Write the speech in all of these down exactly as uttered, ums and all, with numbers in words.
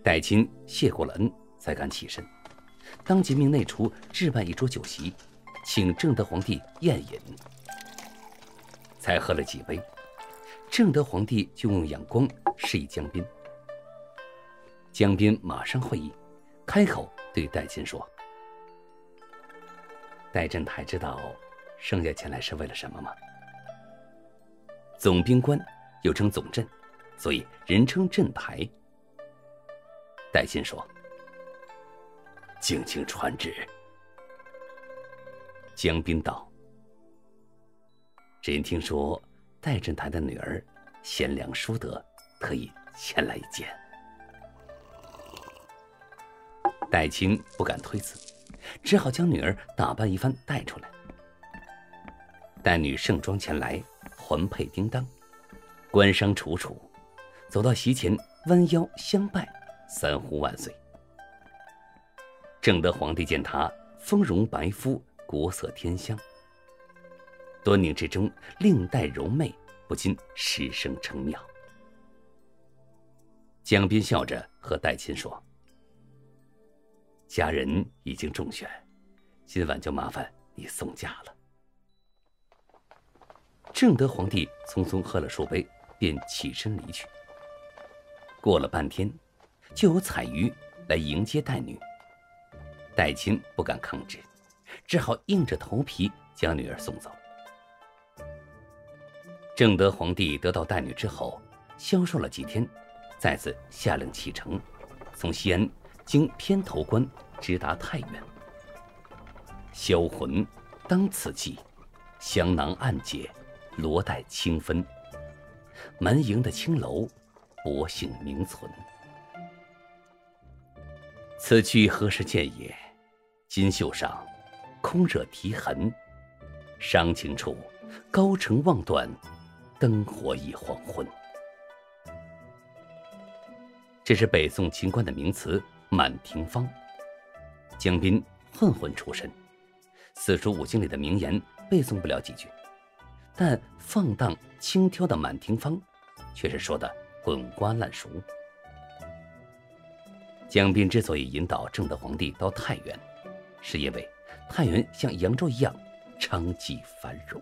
戴钦谢过了恩，才敢起身，当即命内厨置办一桌酒席，请正德皇帝宴饮。才喝了几杯，正德皇帝就用眼光示意江彬。江彬马上会意，开口对戴钦说：“戴振台知道圣爷前来是为了什么吗？”总兵官又称总镇，所以人称镇台。戴钦说：“敬请传旨。”江彬道：“只因听说戴振台的女儿贤良淑德，特意前来一见。”戴钦不敢推辞，只好将女儿打扮一番带出来。戴女盛装前来，环佩叮当，官商楚楚，走到席前，弯腰相拜，三呼万岁。正德皇帝见她丰容白肤，国色天香，端宁之中另带柔媚，不禁失声称妙。江彬笑着和戴钦说：“家人已经中选，今晚就麻烦你送嫁了。”正德皇帝匆匆喝了数杯，便起身离去。过了半天，就有彩鱼来迎接戴女。戴钦不敢抗旨，只好硬着头皮将女儿送走。正德皇帝得到戴女之后，消受了几天，再次下令启程，从西安经偏头关直达太原。销魂当此际，香囊暗解，罗带清分，门营的青楼，薄幸名存。此去何时见也？金袖上空惹啼痕，伤情处高城望断，灯火已黄昏。这是北宋清官的名词《满庭芳》。江彬混混出身，四书五经里的名言背诵不了几句，但放荡轻佻的《满庭芳》却是说的滚瓜烂熟。江彬之所以引导正德皇帝到太原，是因为太原像扬州一样昌济繁荣。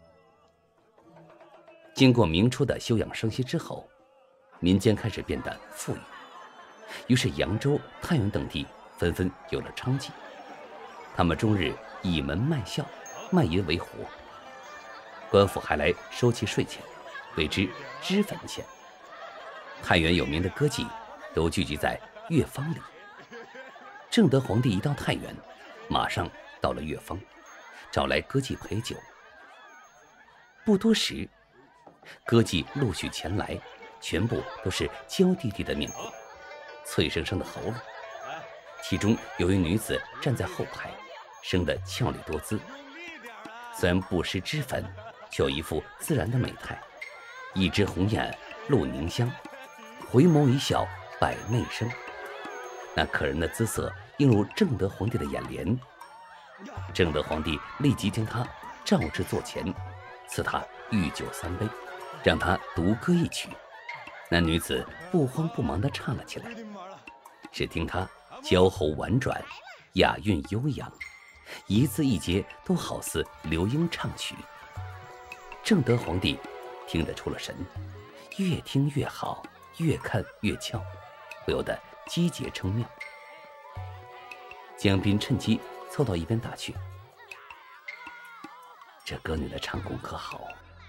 经过明初的休养生息之后，民间开始变得富裕，于是扬州、太原等地纷纷有了娼妓，他们终日倚门卖笑，卖淫为活。官府还来收其税钱，谓之脂粉钱。太原有名的歌妓都聚集在乐坊里。正德皇帝一到太原，马上到了乐坊，找来歌妓陪酒。不多时，歌妓陆续前来，全部都是娇滴滴的面孔，脆生生的喉咙。其中有一女子站在后排，生得俏丽多姿，虽然不施脂粉，却有一副自然的美态。一枝红眼露凝香，回眸一笑百媚生。那可人的姿色映入正德皇帝的眼帘。正德皇帝立即将她召至座前，赐她御酒三杯，让她独歌一曲。那女子不慌不忙地唱了起来，只听她娇喉婉转，雅韵悠扬，一字一节都好似流莺唱曲。正德皇帝听得出了神，越听越好，越看越俏，不由得击节称妙。江彬趁机凑到一边打趣：“这歌女的唱功可好？”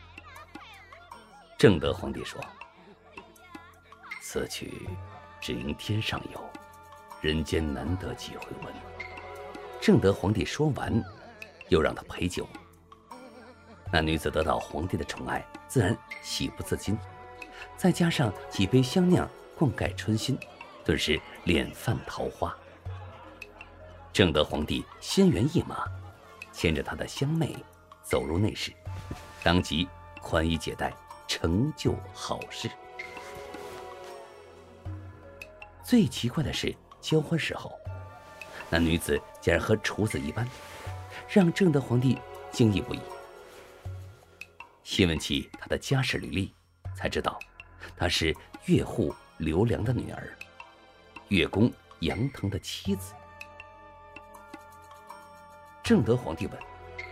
正德皇帝说：“此曲只应天上有，人间难得几回闻。”正德皇帝说完，又让他陪酒。那女子得到皇帝的宠爱，自然喜不自禁，再加上几杯香酿灌溉春心，顿时脸泛桃花。正德皇帝心猿意马，牵着他的香妹走入内室，当即宽衣解带，成就好事。最奇怪的是，交欢时候，那女子竟然和厨子一般，让正德皇帝惊异不已。细问起她的家世履历，才知道她是乐户刘良的女儿。 月宫杨腾的妻子。正德皇帝问：“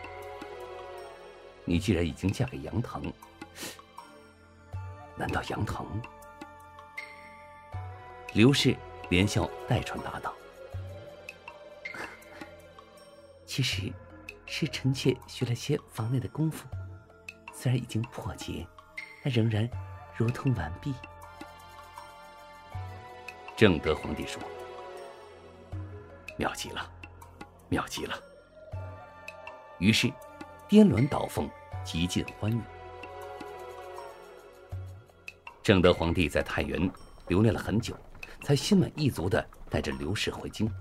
你既然已经嫁给杨腾，难道杨腾？”刘氏连笑带喘答道：“其实，是臣妾学了些房内的功夫，虽然已经破解，但仍然如同完璧。”正德皇帝说：“妙极了，妙极了。”于是，颠鸾倒凤，极尽欢悦。正德皇帝在太原留恋了很久，才心满意足地带着刘氏回京。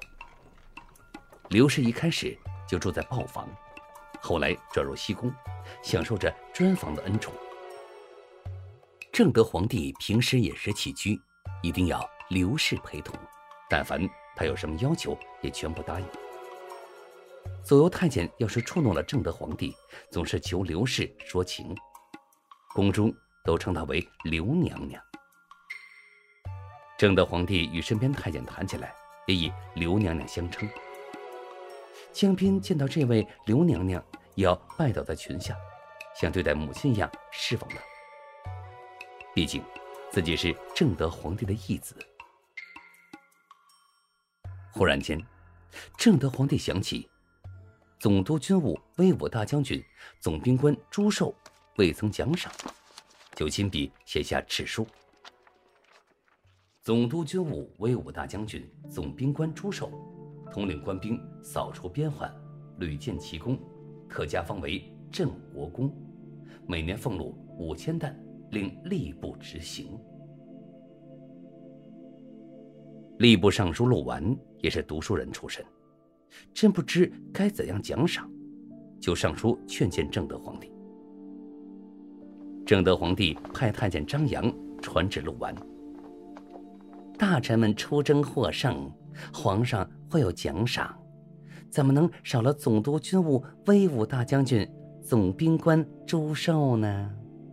刘氏一开始就住在豹房，后来转入西宫，享受着专房的恩宠。正德皇帝平时饮食起居一定要刘氏陪同，但凡他有什么要求，也全部答应。左右太监要是触怒了正德皇帝，总是求刘氏说情，宫中都称她为刘娘娘。正德皇帝与身边太监谈起来，也以刘娘娘相称。江彬见到这位刘娘娘，也要拜倒在裙下，像对待母亲一样侍奉她。毕竟自己是正德皇帝的义子。忽然间，正德皇帝想起总督军务威武大将军总兵官朱寿未曾奖赏，就亲笔写下敕书：总督军务威武大将军总兵官朱寿统领官兵扫除边患，屡建奇功，特加封为镇国公，每年俸禄五千担，令吏部执行。吏部尚书陆完也是读书人出身，真不知该怎样奖赏，就上书劝谏正德皇帝。正德皇帝派太监张扬传旨陆完：大臣们出征获胜，皇上会有奖赏，怎么能少了总督军务威武大将军总兵官朱寿呢？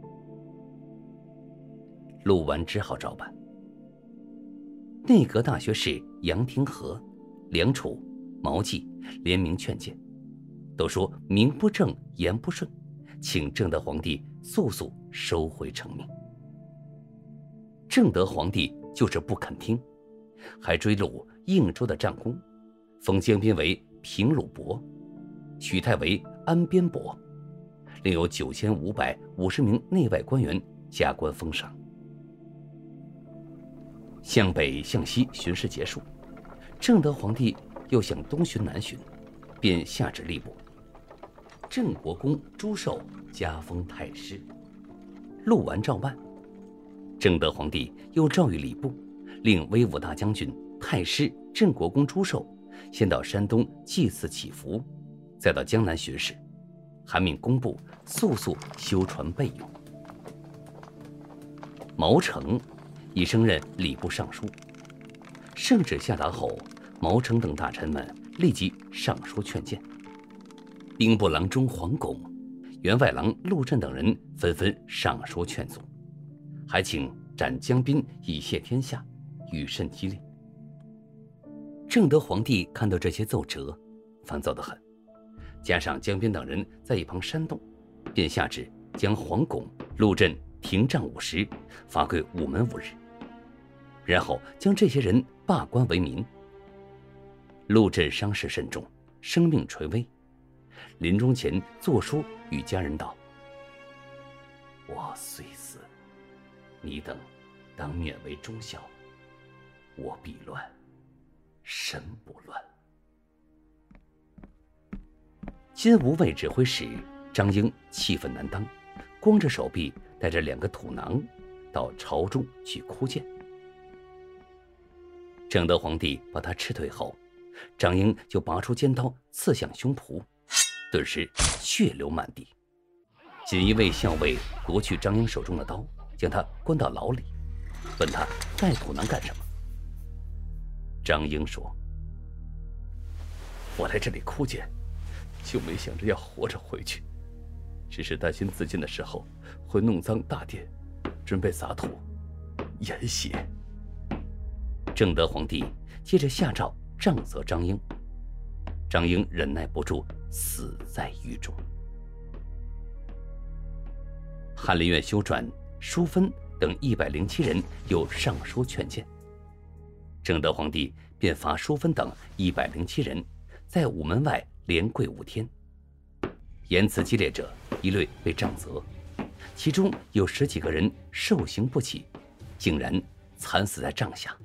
陆完只好照办。内阁大学士杨廷和、梁楚、毛季联名劝谏，都说名不正言不顺，请正德皇帝速速收回成命。正德皇帝就是不肯听，还追录应州的战功，封江彬为平鲁伯，许泰为安边伯，另有九千五百五十名内外官员加官封赏。向北向西巡视结束，正德皇帝又向东巡南巡，便下旨吏部：镇国公朱寿加封太师。录完诏办。正德皇帝又诏谕礼部，令威武大将军、太师镇国公朱寿先到山东祭祀祈福，再到江南巡视，还命工部速速修船备用。毛成已升任礼部尚书。圣旨下达后，毛成等大臣们立即上书劝谏。兵部郎中黄拱、员外郎陆震等人纷纷上书劝阻，还请斩江彬以谢天下，语甚激烈。正德皇帝看到这些奏折，烦躁得很，加上江彬等人在一旁煽动，便下旨将黄拱、陆震停杖五十，罚跪午门五日，然后将这些人罢官为民。陆震伤势甚重，生命垂危，临终前作书与家人道：我虽死，你等当勉为忠孝，我必乱，身不乱。金吾卫指挥使张英气愤难当，光着手臂带着两个土囊到朝中去哭谏。正德皇帝把他斥退后，张英就拔出尖刀刺向胸脯，顿时血流满地。锦衣卫校尉夺去张英手中的刀，将他关到牢里，问他带土囊干什么。张英说：我来这里哭谏，就没想着要活着回去，只是担心自尽的时候会弄脏大殿，准备洒土淹血。 正德皇帝接着下诏杖责张英，张英忍耐不住，死在狱中。翰林院修撰、淑芬等一百零七人又上书劝谏，正德皇帝便罚淑芬等一百零七人在午门外连跪五天。言辞激烈者一律被杖责，其中有十几个人受刑不起，竟然惨死在帐下。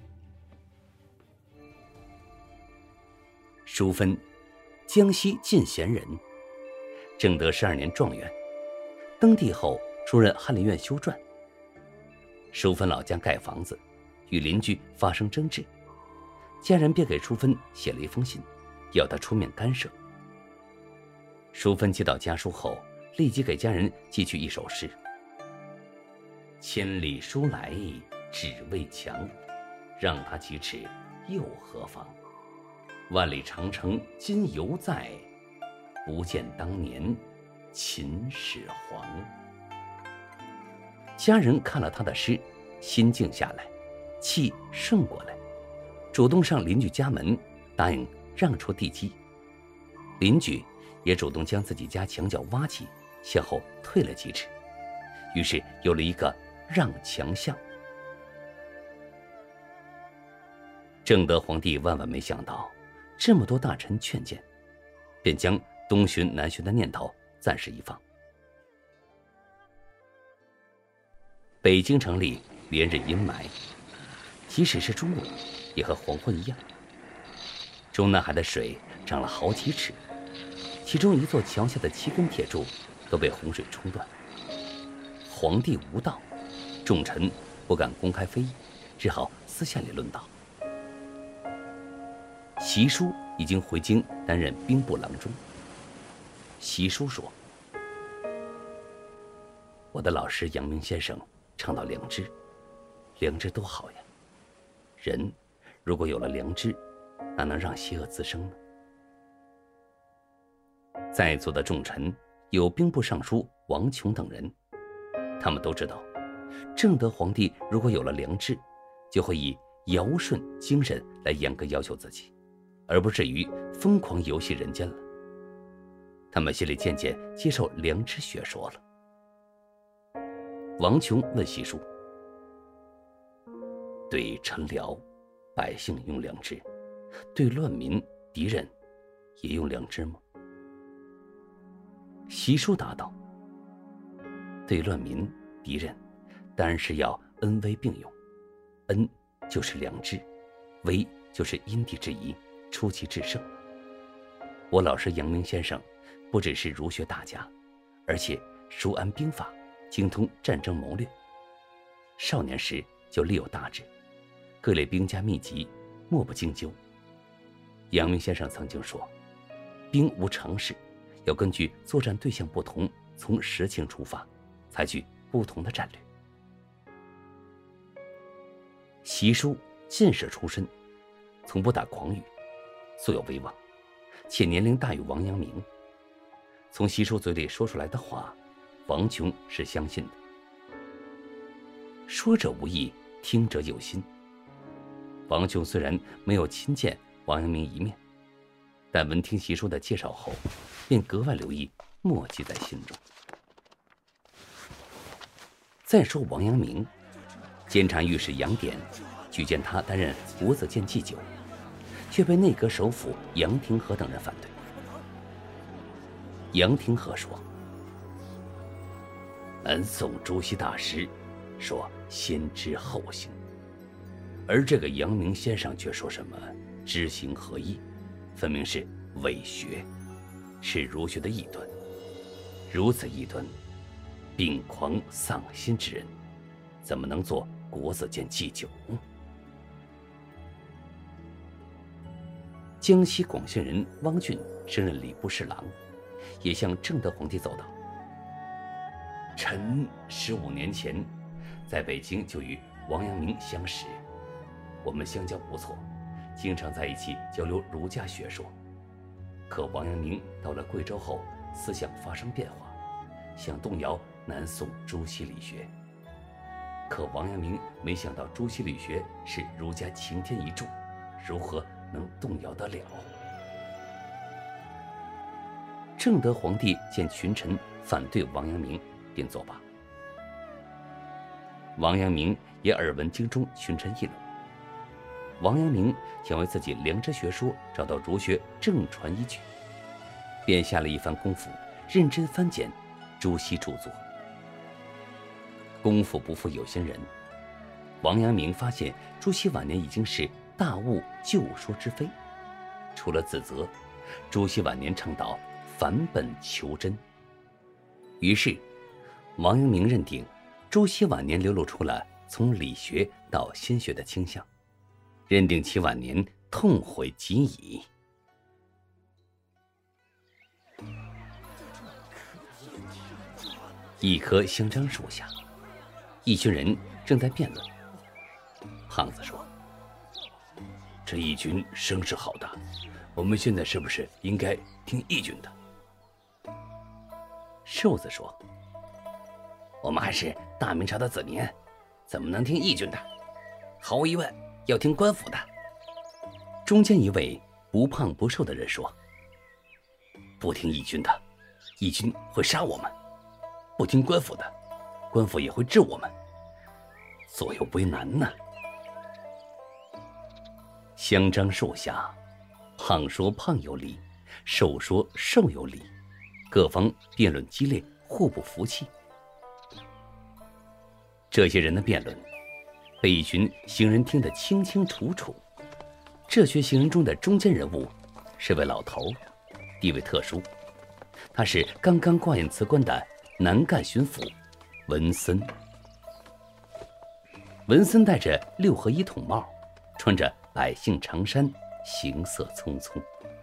淑芬，江西进贤人，正德十二年状元，登第后出任翰林院修撰。淑芬老家盖房子，与邻居发生争执，家人便给淑芬写了一封信，要她出面干涉。淑芬接到家书后，立即给家人寄去一首诗：千里书来只为墙，让他几尺又何妨？万里长城今犹在，不见当年秦始皇。家人看了他的诗，心静下来，气顺过来，主动上邻居家门，答应让出地基。邻居也主动将自己家墙角挖起，向后退了几尺，于是有了一个让墙巷。正德皇帝万万没想到，这么多大臣劝谏，便将东巡南巡的念头暂时一放。北京城里连日阴霾，即使是中午，也和黄昏一样。中南海的水涨了好几尺，其中一座桥下的七根铁柱都被洪水冲断。皇帝无道，众臣不敢公开非议，只好私下里论道。习书已经回京担任兵部郎中。习书说：“我的老师阳明先生倡导良知，良知多好呀！人如果有了良知，哪能让邪恶滋生呢？”在座的众臣有兵部尚书王琼等人，他们都知道，正德皇帝如果有了良知，就会以尧舜精神来严格要求自己，而不至于疯狂游戏人间了。他们心里渐渐接受良知学说了。王琼问习书：“对臣僚，百姓用良知；对乱民敌人，也用良知吗？”习书答道：“对乱民敌人，当然是要恩威并用。恩就是良知，威就是因地制宜，出奇制胜。我老师阳明先生不只是儒学大家，而且熟谙兵法，精通战争谋略。少年时就立有大志，各类兵家秘籍莫不精究。阳明先生曾经说，兵无常势，要根据作战对象不同，从实情出发，采取不同的战略。”习书进士出身，从不打诳语，素有威望，且年龄大于王阳明。从习书嘴里说出来的话，王琼是相信的。说者无意，听者有心。王琼虽然没有亲见王阳明一面，但闻听习书的介绍后，便格外留意，默记在心中。再说王阳明，监察御史杨典举荐他担任国子监祭酒，却被内阁首辅杨廷和等人反对。杨廷和说：“南宋朱熹大师说先知后行，而这个阳明先生却说什么知行合一，分明是伪学，是儒学的异端。如此异端，病狂丧心之人，怎么能做国子监祭酒呢？”江西广信人汪俊升任礼部侍郎，也向正德皇帝奏道：“臣十五年前在北京就与王阳明相识，我们相交不错，经常在一起交流儒家学说。可王阳明到了贵州后，思想发生变化，想动摇南宋朱熹理学。 可王阳明没想到朱熹理学是儒家擎天一柱，如何能动摇得了？正德皇帝见群臣反对王阳明，便作罢。王阳明也耳闻京中群臣议论，王阳明想为自己良知学说找到儒学正传依据，便下了一番功夫，认真翻检朱熹著作。功夫不负有心人，王阳明发现朱熹晚年已经是大悟救说之非，除了自责，朱熹晚年倡导返本求真。于是王阳明认定朱熹晚年流露出了从理学到心学的倾向，认定其晚年痛悔极矣。一棵香樟树下，一群人正在辩论。胖子说：“这义军声势好大，我们现在是不是应该听义军的？”瘦子说：“我们还是大明朝的子民，怎么能听义军的？毫无疑问，要听官府的。”中间一位不胖不瘦的人说：“不听义军的，义军会杀我们；不听官府的，官府也会治我们，左右为难呢。”香樟树下，胖说胖有理，瘦说瘦有理，各方辩论激烈，互不服气。这些人的辩论被一群行人听得清清楚楚。这群行人中的中间人物是位老头，地位特殊，他是刚刚挂印辞官的南赣巡抚文森。文森戴着六合一筒帽，穿着百姓长衫，行色匆匆。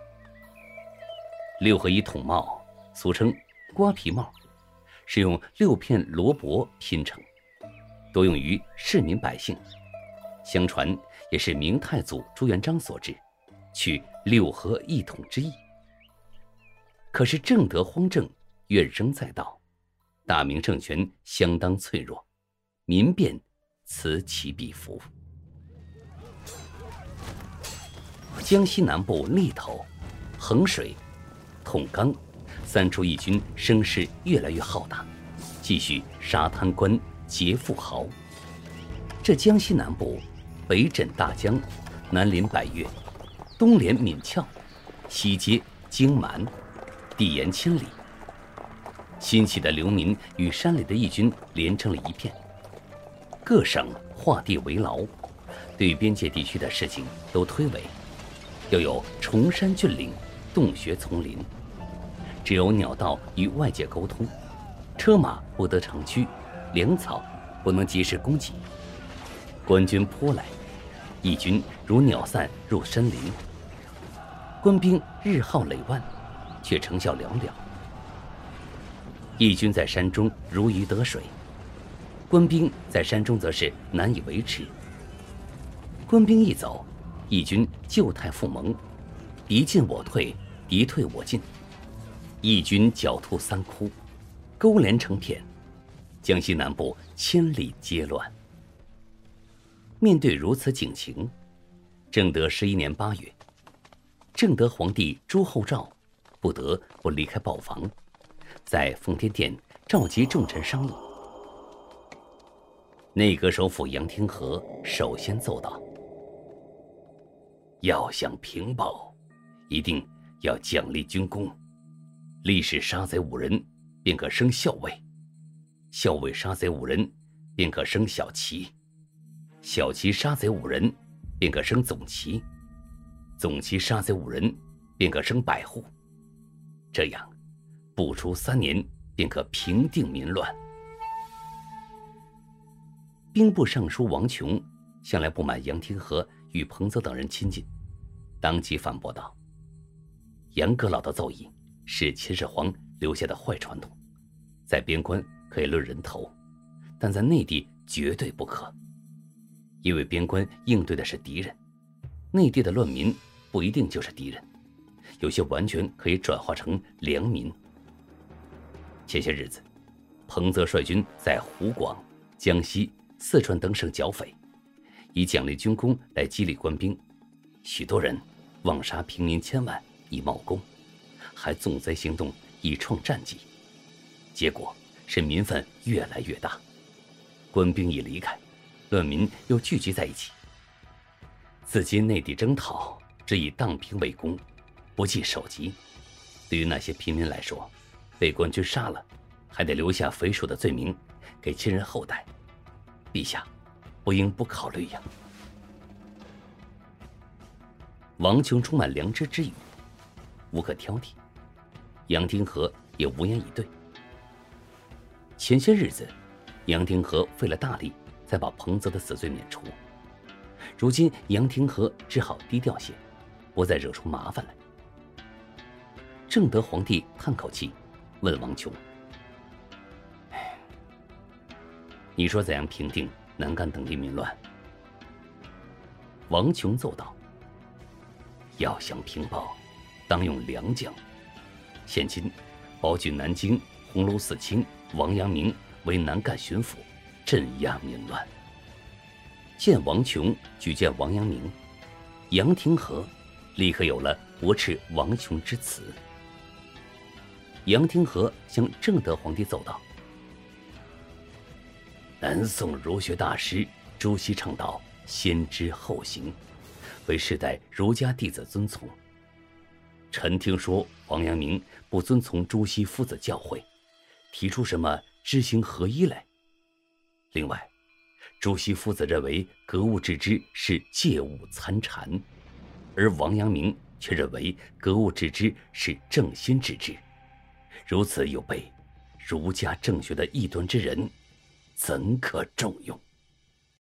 六合一筒帽俗称瓜皮帽，是用六片萝卜拼成，多用于市民百姓。相传也是明太祖朱元璋所制，取六合一统之意。可是正德荒政怨声载道，大明政权相当脆弱，民变此起彼伏。江西南部利头、衡水、统冈三处义军声势越来越浩大，继续杀贪官、劫富豪。这江西南部北枕大江，南临百越，东连闽俏，西接荆蛮，地沿千里。新起的流民与山里的义军连成了一片，各省划地为牢，对边界地区的事情都推诿，要有崇山峻岭，洞穴丛林，只有鸟道与外界沟通，车马不得长驱，粮草不能及时供给。官军扑来，义军如鸟散入山林，官兵日耗累万，却成效寥寥。义军在山中如鱼得水，官兵在山中则是难以维持。官兵一走，义军旧态复萌，敌进我退，敌退我进，义军狡兔三窟，勾连成片，江西南部千里皆乱。面对如此景情，正德十一年八月，正德皇帝朱厚照不得不离开豹房，在奉天殿召集众臣商议。内阁首辅杨廷和首先奏道：“要想平暴，一定要奖励军功。历史杀贼五人，便可升校尉；校尉杀贼五人，便可升小旗；小旗杀贼五人，便可升总旗；总旗杀贼五人，便可升百户。这样，不出三年，便可平定民乱。”兵部尚书王琼向来不满杨廷和与彭泽等人亲近，当即反驳道：“杨阁老的奏议是秦始皇留下的坏传统，在边关可以论人头，但在内地绝对不可。因为边关应对的是敌人，内地的乱民不一定就是敌人，有些完全可以转化成良民。”前些日子，彭泽率军在湖广、江西、 四川等省剿匪，以奖励军功来激励官兵，许多人妄杀平民千万以冒功，还纵贼行动以创战绩，结果是民愤越来越大。官兵一离开，乱民又聚集在一起。自今内地征讨，只以荡平为功，不计首级。对于那些平民来说，被官军杀了，还得留下肥硕的罪名给亲人后代，陛下不应不考虑呀。王琼充满良知之语，无可挑剔，杨廷和也无言以对。前些日子，杨廷和费了大力才把彭泽的死罪免除，如今杨廷和只好低调些，不再惹出麻烦来。正德皇帝叹口气，问王琼：“你说怎样平定南赣等地民乱？”王琼奏道：“要想平暴，当用良将。现今保举南京鸿胪寺卿王阳明为南赣巡抚，镇压民乱。”见王琼举荐王阳明，杨廷和立刻有了驳斥王琼之词。杨廷和向正德皇帝奏道：“南宋儒学大师朱熹倡导先知后行，为世代儒家弟子遵从。臣听说王阳明不遵从朱熹夫子教诲，提出什么知行合一来。另外，朱熹夫子认为格物致知是借物参禅，而王阳明却认为格物致知是正心致知。如此有悖儒家正学的异端之人，怎可重用？”